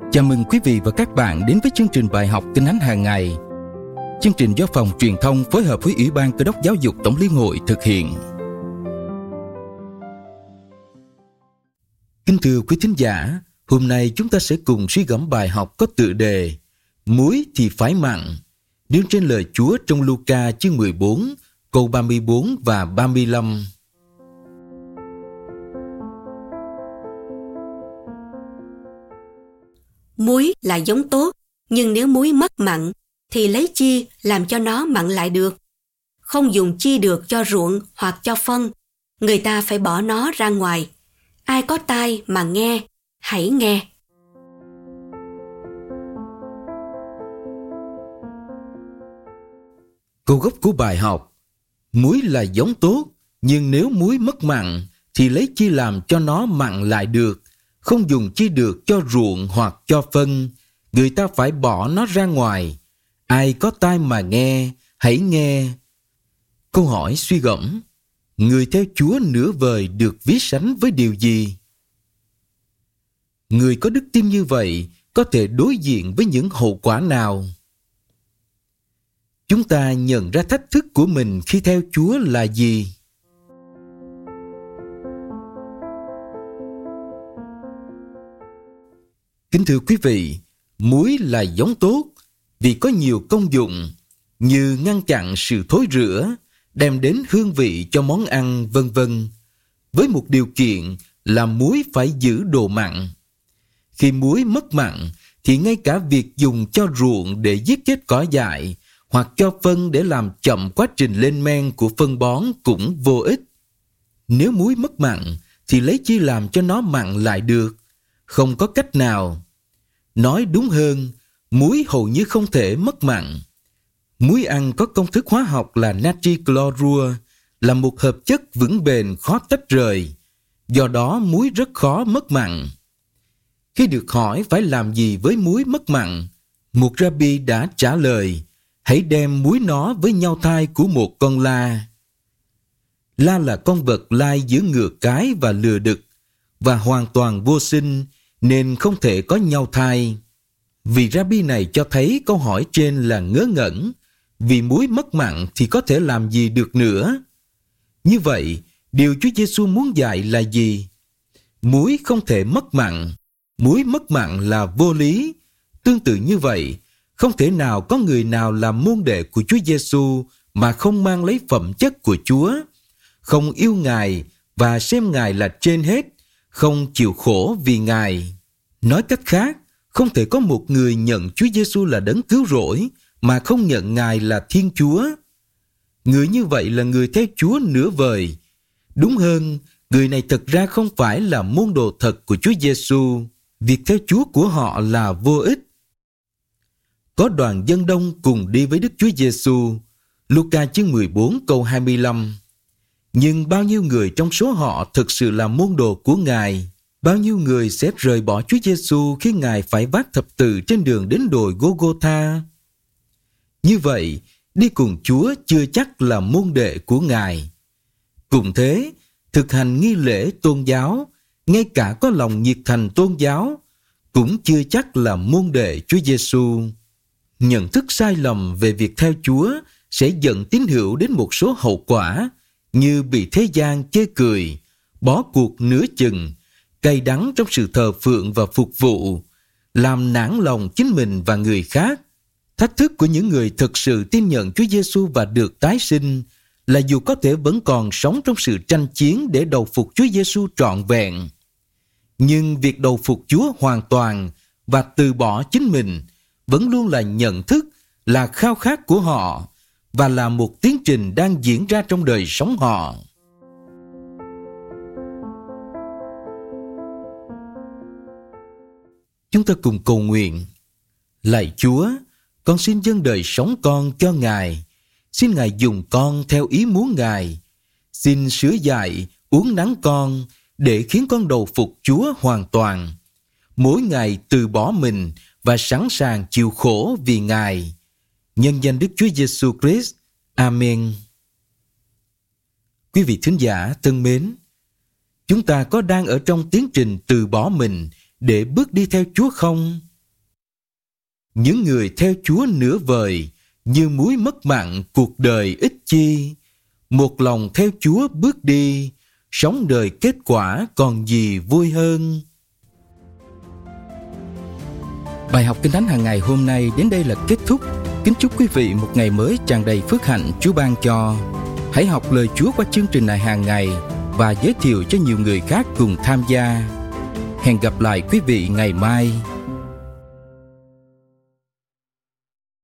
Chào mừng quý vị và các bạn đến với chương trình bài học Kinh Thánh hàng ngày. Chương trình do Phòng Truyền thông phối hợp với Ủy ban Cơ đốc Giáo dục Tổng Liên hội thực hiện. Kính thưa quý thính giả, hôm nay chúng ta sẽ cùng suy gẫm bài học có tựa đề Muối thì phải mặn, nêu trên lời Chúa trong Luca chương 14, câu 34 và 35. Muối là giống tốt, nhưng nếu muối mất mặn, thì lấy chi làm cho nó mặn lại được? Không dùng chi được cho ruộng hoặc cho phân, người ta phải bỏ nó ra ngoài. Ai có tai mà nghe, hãy nghe. Câu gốc của bài học: muối là giống tốt, nhưng nếu muối mất mặn, thì lấy chi làm cho nó mặn lại được? Không dùng chi được cho ruộng hoặc cho phân, người ta phải bỏ nó ra ngoài. Ai có tai mà nghe, hãy nghe. Câu hỏi suy gẫm: người theo Chúa nửa vời được ví sánh với điều gì? Người có đức tin như vậy có thể đối diện với những hậu quả nào? Chúng ta nhận ra thách thức của mình khi theo Chúa là gì? Kính thưa quý vị, muối là giống tốt vì có nhiều công dụng như ngăn chặn sự thối rữa, đem đến hương vị cho món ăn, vân vân, với một điều kiện là muối phải giữ độ mặn. Khi muối mất mặn thì ngay cả việc dùng cho ruộng để giết chết cỏ dại hoặc cho phân để làm chậm quá trình lên men của phân bón cũng vô ích. Nếu muối mất mặn thì lấy chi làm cho nó mặn lại được? Không có cách nào. Nói đúng hơn, muối hầu như không thể mất mặn. Muối ăn có công thức hóa học là natri clorua, là một hợp chất vững bền khó tách rời. Do đó muối rất khó mất mặn. Khi được hỏi phải làm gì với muối mất mặn, một rabbi đã trả lời: hãy đem muối nó với nhau thai của một con la. La là con vật lai giữa ngựa cái và lừa đực, và hoàn toàn vô sinh, nên không thể có nhau thai. Vị rabbi này cho thấy câu hỏi trên là ngớ ngẩn, vì muối mất mặn thì có thể làm gì được nữa? Như vậy, điều Chúa Giêsu muốn dạy là gì? Muối không thể mất mặn, muối mất mặn là vô lý. Tương tự như vậy, không thể nào có người nào làm môn đệ của Chúa Giêsu mà không mang lấy phẩm chất của Chúa, không yêu Ngài và xem Ngài là trên hết, không chịu khổ vì Ngài. Nói cách khác, không thể có một người nhận Chúa Giêsu là đấng cứu rỗi mà không nhận Ngài là Thiên Chúa. Người như vậy là người theo Chúa nửa vời. Đúng hơn, người này thật ra không phải là môn đồ thật của Chúa Giêsu. Việc theo Chúa của họ là vô ích. Có đoàn dân đông cùng đi với Đức Chúa Giêsu. Luca chương 14 câu 25. Nhưng bao nhiêu người trong số họ thực sự là môn đồ của Ngài? Bao nhiêu người sẽ rời bỏ Chúa Giêsu khi Ngài phải vác thập tự trên đường đến đồi Gô-gô-tha? Như vậy, đi cùng Chúa chưa chắc là môn đệ của Ngài. Cùng thế, thực hành nghi lễ tôn giáo, ngay cả có lòng nhiệt thành tôn giáo, cũng chưa chắc là môn đệ Chúa Giêsu. Nhận thức sai lầm về việc theo Chúa sẽ dẫn tín hữu đến một số hậu quả như bị thế gian chê cười, bỏ cuộc nửa chừng, cay đắng trong sự thờ phượng và phục vụ, làm nản lòng chính mình và người khác. Thách thức của những người thực sự tin nhận Chúa Giêsu và được tái sinh là dù có thể vẫn còn sống trong sự tranh chiến để đầu phục Chúa Giêsu trọn vẹn, nhưng việc đầu phục Chúa hoàn toàn và từ bỏ chính mình vẫn luôn là nhận thức, là khao khát của họ và là một tiến trình đang diễn ra trong đời sống họ. Chúng ta cùng cầu nguyện. Lạy Chúa, con xin dâng đời sống con cho Ngài. Xin Ngài dùng con theo ý muốn Ngài. Xin sửa dạy, uốn nắn con để khiến con đầu phục Chúa hoàn toàn. Mỗi ngày từ bỏ mình và sẵn sàng chịu khổ vì Ngài. Nhân danh Đức Chúa Giêsu Christ. Amen. Quý vị thính giả thân mến, chúng ta có đang ở trong tiến trình từ bỏ mình để bước đi theo Chúa không? Những người theo Chúa nửa vời, như muối mất mặn cuộc đời ích chi. Một lòng theo Chúa bước đi, sống đời kết quả còn gì vui hơn. Bài học Kinh Thánh hàng ngày hôm nay đến đây là kết thúc. Kính chúc quý vị một ngày mới tràn đầy phước hạnh Chúa ban cho. Hãy học lời Chúa qua chương trình này hàng ngày và giới thiệu cho nhiều người khác cùng tham gia. Hẹn gặp lại quý vị ngày mai.